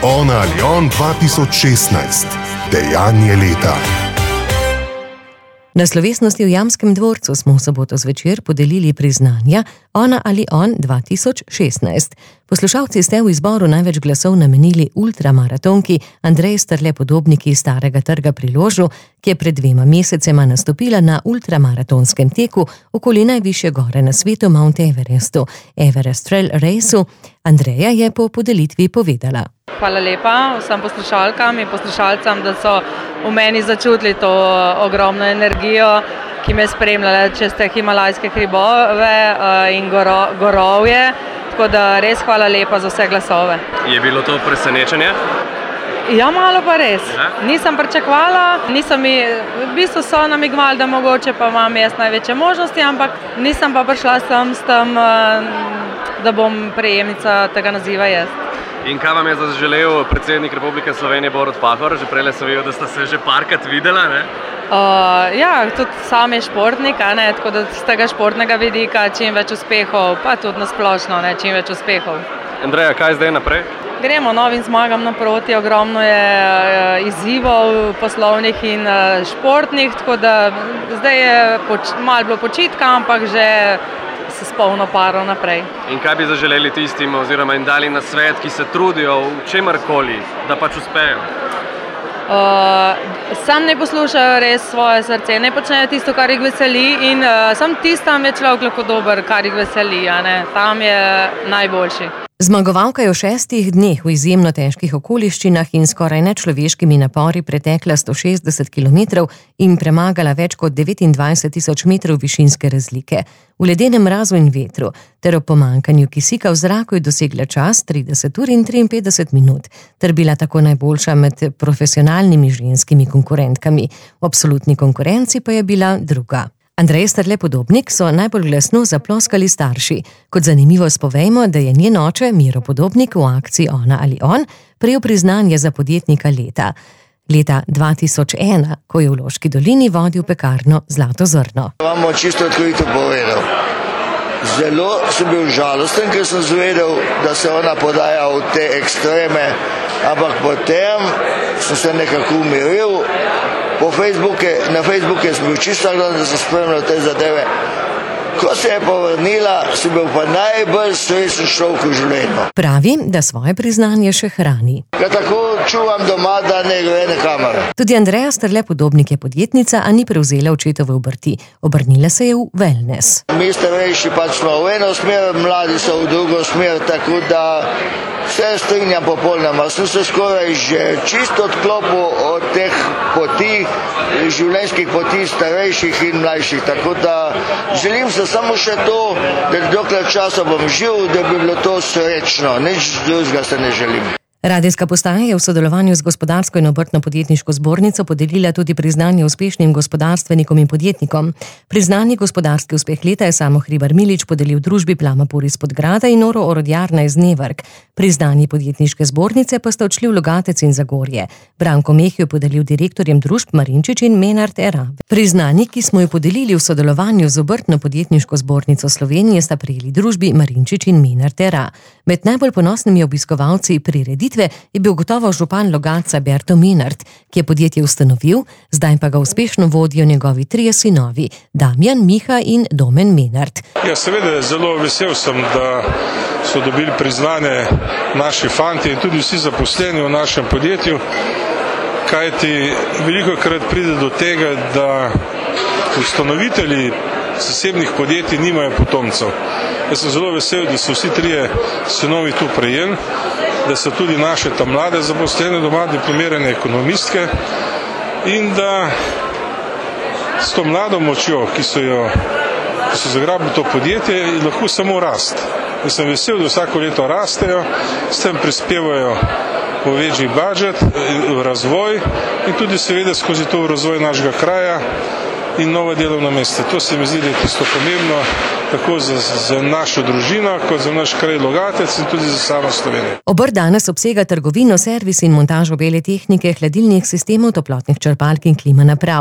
Ona ali on 2016. Dejanje leta. Na slovesnosti v Jamskem dvorcu smo v soboto zvečer podelili priznanja Ona ali on 2016. Poslušalci ste v izboru največ glasov namenili ultramaratonki Andreji Strle-Podobnik iz Starega trga pri Ložu, ki je pred 2 mesecema nastopila na ultramaratonskem teku okoli najvišje gore na svetu Mount Everestu, Everest Trail Raceu. Andreja je po podelitvi povedala. Hvala lepa vsem poslušalkam in poslušalcem, da so v meni začutili to ogromno energijo, ki me je spremljala čez te himalajske hribove in gorovje. Tako da res hvala lepa za vse glasove. Je bilo to presenečenje? Ja, malo pa res. Nisem pričakovala, v bistvu so namigovali, da mogoče pa imam jaz največje možnosti, ampak nisem pa prišla sem s tem, da bom prejemnica tega naziva jaz. In kaj vam je zaželel predsednik Republike Slovenije Borut Pahor? Že prej sem videl, da sta se že parkrat videla, ne? Ja, tudi sam je športnik, tako da z tega športnega vidika čim več uspehov, pa tudi nasplošno, čim več uspehov. Andreja, kaj zdaj naprej? Gremo novim zmagam naproti, ogromno je izzivov poslovnih in športnih, tako da zdaj je malo bilo počitka, ampak že se s polno paro naprej. In kaj bi zaželeli tistim oziroma jim dali nasvet, ki se trudijo v čemarkoli, da pač uspejo? Sam ne poslušajo res svoje srce, ne počnejo tisto, kar jih veseli in sam tistam je človek lahko dober, kar jih veseli, tam je najboljši. Zmagovalka je v 6 dneh v izjemno težkih okoliščinah in skoraj nečloveškimi napori pretekla 160 km in premagala več kot 29.000 metrov višinske razlike. V ledenem mrazu in vetru ter ob pomanjkanju kisika v zraku je dosegla čas 30 ur in 53 minut ter bila tako najboljša med profesionalnimi ženskimi konkurentkami. V absolutni konkurenci pa je bila druga. Andreji Strle-Podobnik so najbolj glasno zaploskali starši. Kot zanimivost povejmo, da je njen oče Miro Podobnik v akciji Ona ali on prejel priznanje za podjetnika leta. Leta 2001, ko je v Loški dolini vodil pekarno Zlato zrno. Vam čisto odkrito povedal. Zelo sem bil žalosten, ker sem zvedel, da se ona podaja v te ekstreme, ampak potem sem se nekako umiril. Na Facebooku sem bil čisto dan, da sem spremljal te zadeve. Ko se je povrnila, sem bil pa najbolj srečen človek v življenju. Pravi, da svoje priznanje še hrani. Ja, tako čuvam doma, da ne gre nikamor. Tudi Andreja Strle-Podobnik je podjetnica, a ni prevzela očetove obrti. Obrnila se je v wellness. Mi starejši pač smo v eno smer, mladi so v drugo smer, tako da vse strinjam popolnoma. Sem se skoraj že čisto odklopil od teh poti, življenjskih poti starejših in mlajših. Tako da želim se samo še to, da dokler časa bom živ, da bi bilo to srečno. Nič drugega se ne želim. Radijska postaja je v sodelovanju z Gospodarsko in obrtno-podjetniško zbornico podelila tudi priznanje uspešnim gospodarstvenikom in podjetnikom. Priznanje gospodarski uspeh leta je Samo Hribar Milič podelil družbi Plamapur iz Podgrada in Oro Orodjarna iz Nevrk. Priznanje podjetniške zbornice pa sta odšli v Logatec in Zagorje. Branko Meh je podelil direktorjem družb Marinčič in Menard Era. Priznanje, ki smo jo podelili v sodelovanju z obrtno-podjetniško zbornico Slovenije, sta prejeli družbi Marinčič in Menard Era. Med najbolj ponosnimi obiskovalci prireditve je bil gotovo župan Logatca Berto Menard, ki je podjetje ustanovil, zdaj pa ga uspešno vodijo njegovi 3 sinovi, Damjan, Miha in Domen Menard. Ja, seveda, zelo vesel sem, da so dobili priznanje naši fanti in tudi vsi zaposleni v našem podjetju, kajti velikokrat pride do tega, da ustanovitelji zasebnih podjetij nimajo potomcev. Jaz sem zelo vesel, da so vsi 3 sinovi tu prejeli, da so tudi naše tam mlade zaposlene doma, diplomirane ekonomistke in da s to mlado močjo, ki so zagrabili to podjetje, je lahko samo rast. Jaz sem vesel, da vsako leto rastejo, s tem prispevajo v večji budžet, v razvoj in tudi seveda skozi to v razvoj našega kraja in nova delovna mesta. To se mi zdi, da je tisto pomembno, tako za našo družino, kot za naš kraj Logatec in tudi za samo Slovenijo. Obrt danes obsega trgovino, servis in montažo bele tehnike, hladilnih sistemov, toplotnih črpalk in klima naprav.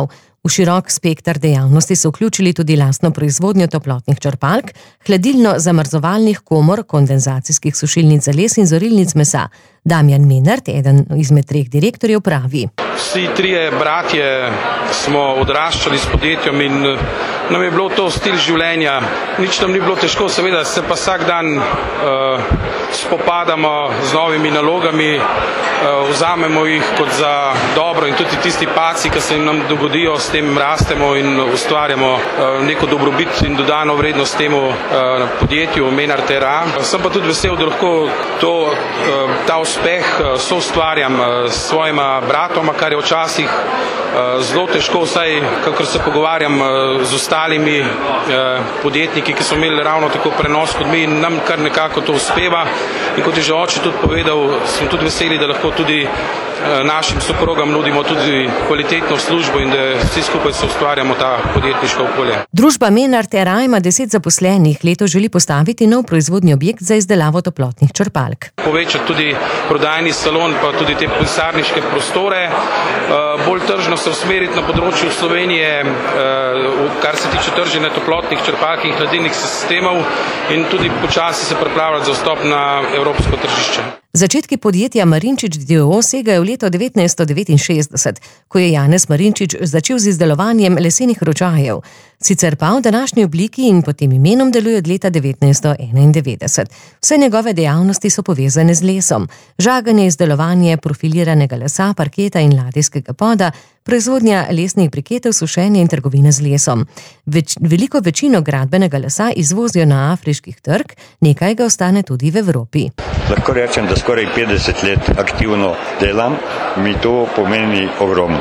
V širok spektar dejavnosti so vključili tudi lastno proizvodnjo toplotnih črpalk, hladilno-zamrzovalnih komor, kondenzacijskih sušilnic za les in zorilnic mesa. Damjan Menart, eden izmed 3 direktorjev, pravi: Vsi 3 bratje smo odraščali s podjetjem in nam je bilo to stil življenja. Nič nam ni bilo težko, seveda se pa vsak dan spopadamo z novimi nalogami, vzamemo jih kot za dobro in tudi tisti paci, ki se nam dogodijo, s tem rastemo in ustvarjamo neko dobrobit in dodano vrednost temu podjetju Menart R.A. Sem pa tudi vesel, da lahko ta uspeh soustvarjam s svojima bratoma, kar je včasih zelo težko, vsaj kakor se pogovarjam z ostalimi podjetniki, ki so imeli ravno tako prenos kot mi in nam kar nekako to uspeva. In kot je že oče tudi povedal, smo tudi veseli, da lahko tudi našim soprogam nudimo tudi kvalitetno službo in da vsi skupaj se ustvarjamo ta podjetniška okolje. Družba Menart R.A. ima 10 zaposlenih, letos želi postaviti nov proizvodni objekt za izdelavo toplotnih črpalk. Povečati tudi prodajni salon, pa tudi te pisarniške prostore, bolj tržno se usmeriti na področju Slovenije, kar se tiče trženja toplotnih črpalk in hladilnih sistemov in tudi počasi se pripravljati za vstop na evropsko tržišče. Začetki podjetja Marinčič d.o.o. segajo v leto 1969, ko je Janez Marinčič začel z izdelovanjem lesenih ročajev. Sicer pa v današnji obliki in pod tem imenom deluje od leta 1991. Vse njegove dejavnosti so povezane z lesom. Žaganje, izdelovanje profiliranega lesa, parketa in ladijskega poda, proizvodnja lesnih briketov, sušenje in trgovina z lesom. Veliko večino gradbenega lesa izvozijo na afriških trg, nekaj ga ostane tudi v Evropi. Lahko rečem, da skoraj 50 let aktivno delam, mi to pomeni ogromno.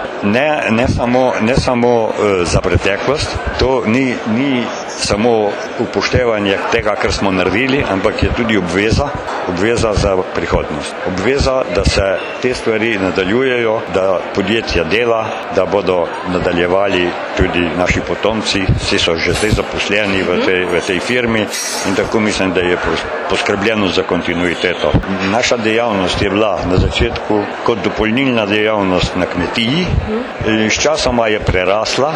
Ne samo za preteklost, to ni samo upoštevanje tega, kar smo naredili, ampak je tudi obveza za prihodnost. Obveza, da se te stvari nadaljujejo, da podjetja dela, da bodo nadaljevali tudi naši potomci, vsi so že zdaj zaposleni v tej firmi in tako mislim, da je poskrbljeno za kontinuiteto. Naša dejavnost je bila na začetku kot dopolnilna dejavnost na kmetiji, sčasoma je prerasla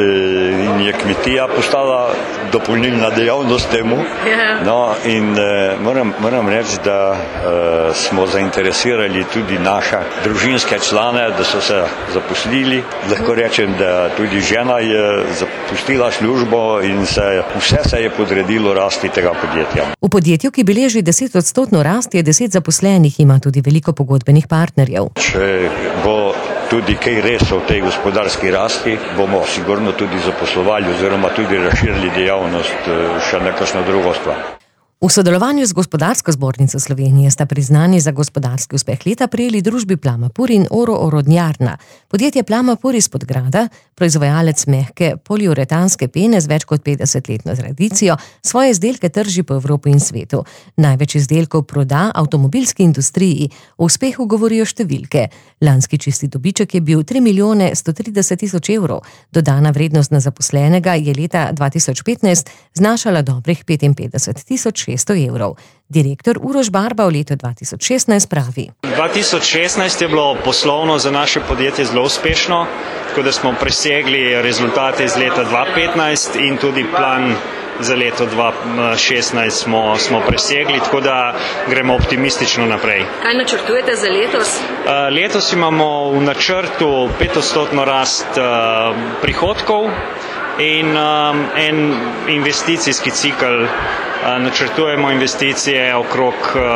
in je kmetija postala dopolnilna dejavnost temu. No, in moram reči, da smo zainteresirali tudi naše družinske člane, da so se zaposlili. Lahko rečem, da tudi žena je zapustila službo in vse se je podredilo rasti tega podjetja. V podjetju, ki beleži 10% rast, je 10 zaposlenih, ima tudi veliko pogodbenih partnerjev. Če bo tudi kaj res v tej gospodarski rasti, bomo sigurno tudi zaposlovali oziroma tudi razširili dejavnost še na kakšno drugo stvar. V sodelovanju z Gospodarsko zbornico Slovenije sta priznani za gospodarski uspeh leta prejeli družbi Plamapur in Oro Orodnjarna. Podjetje Plamapur iz Podgrada, proizvajalec mehke poliuretanske pene z več kot 50-letno tradicijo, svoje izdelke trži po Evropi in svetu. Največ izdelkov proda avtomobilski industriji. O uspehu govorijo številke. Lanski čisti dobiček je bil 3.130.000 evrov. Dodana vrednost na zaposlenega je leta 2015 znašala dobrih 55.600 evrov. Direktor Uroš Barba v letu 2016 pravi: 2016 je bilo poslovno za naše podjetje zelo uspešno, tako da smo presegli rezultate iz leta 2015 in tudi plan za leto 2016 smo presegli, tako da gremo optimistično naprej. Kaj načrtujete za letos? Letos imamo v načrtu 5% rast prihodkov in en investicijski cikl. Načrtujemo investicije okrog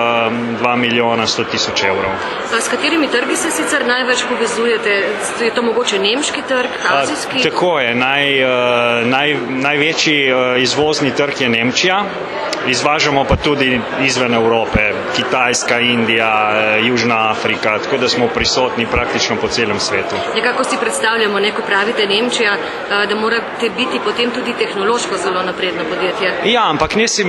2.100.000 evrov. S katerimi trgi se sicer največ povezujete? Je to mogoče nemški trg, azijski? Tako je. Največji izvozni trg je Nemčija. Izvažamo pa tudi izven Evrope, Kitajska, Indija, Južna Afrika, tako da smo prisotni praktično po celem svetu. Nekako si predstavljamo, ko pravite Nemčija, da morate biti potem tudi tehnološko zelo napredno podjetje. Ja, ampak ne se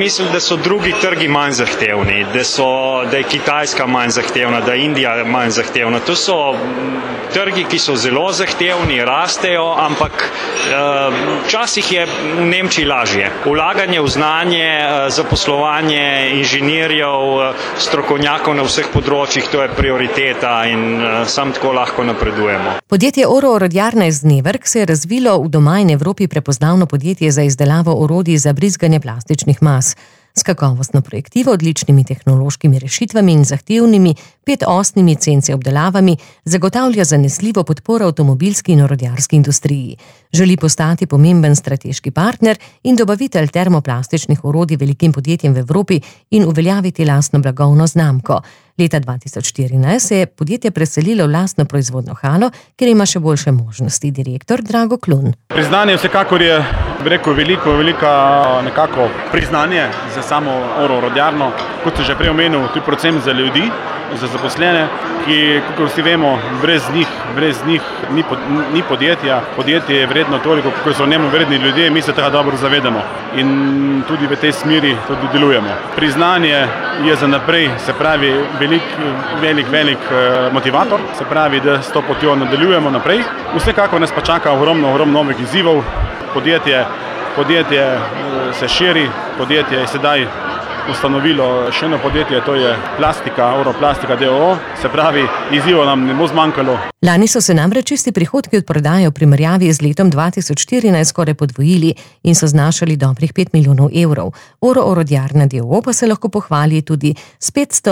mislili, da so drugi trgi manj zahtevni, da je Kitajska manj zahtevna, da je Indija manj zahtevna. To so trgi, ki so zelo zahtevni, rastejo, ampak včasih je v Nemčiji lažje. Vlaganje v znanje, zaposlovanje inženirjev, strokovnjakov na vseh področjih, to je prioriteta in sam tako lahko napredujemo. Podjetje Oro orodjarna iz Neverk se je razvilo v doma in Evropi prepoznavno podjetje za izdelavo orodij za brizganje plastičnih mas. S kakovostno projektivo, odličnimi tehnološkimi rešitvami in zahtevnimi 5-osnimi CNC obdelavami zagotavlja zanesljivo podporo avtomobilski in orodjarski industriji. Želi postati pomemben strateški partner in dobavitelj termoplastičnih orodij velikim podjetjem v Evropi in uveljaviti lastno blagovno znamko. Leta 2014 se je podjetje preselilo v lastno proizvodno halo, kjer ima še boljše možnosti. Direktor Drago Klun. Priznanje vsekakor je, velika nekako priznanje za samo Oro orodjarno, kot sem že prej omenil, tudi predvsem za ljudi, za zaposlene, ki, kako vsi vemo, brez njih ni podjetja. Podjetje je vredno toliko, kako so njemu vredni ljudje, mi se tega dobro zavedamo in tudi v tej smeri tudi delujemo. Priznanje je za naprej, se pravi, velik motivator, se pravi, da s to potjo nadaljujemo naprej. Vsekakor nas pa čaka ogromno novih izzivov. Podjetje se širi, podjetje je sedaj ustanovilo še eno podjetje, to je Oro-Plastika d.o.o., se pravi, izzivov nam ne bo zmanjkalo. Lani so se namreč čisti prihodki od prodaje v primerjavi z letom 2014 skoraj podvojili in so znašali dobrih 5 milijonov evrov. Oro orodjarna d.o.o. pa se lahko pohvali tudi s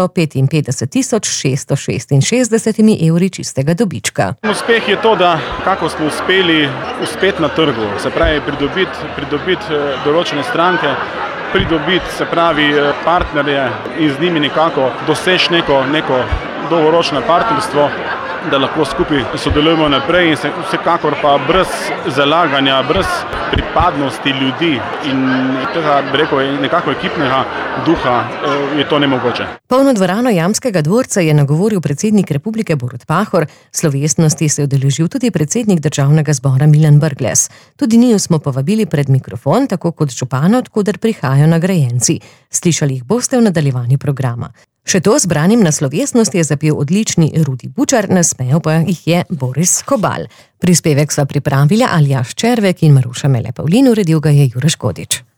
555.666 evri čistega dobička. Uspeh je to, da kako smo uspeli na trgu, se pravi pridobiti določene stranke, pridobiti, se pravi, partnerje in z njimi nekako doseči neko dolgoročno partnerstvo, da lahko skupaj sodelujemo naprej in vsekakor pa brez zalaganja, brez pripadnosti ljudi in tega, bi rekel, nekako ekipnega duha je to nemogoče. Polno dvorano Jamskega dvorca je nagovoril predsednik Republike Borut Pahor, slovesnosti se je udeležil tudi predsednik Državnega zbora Milan Brglez. Tudi njiju smo povabili pred mikrofon, tako kot župana, od koder prihajajo nagrajenci. Slišali jih boste v nadaljevanju programa. Še to zbranim na slovesnosti je zapel odlični Rudi Bučar, nasmejal pa jih je Boris Kobal. Prispevek sva pripravila Aljaž Červek in Maruša Mele Pavlin, uredil ga je Jure Škodič.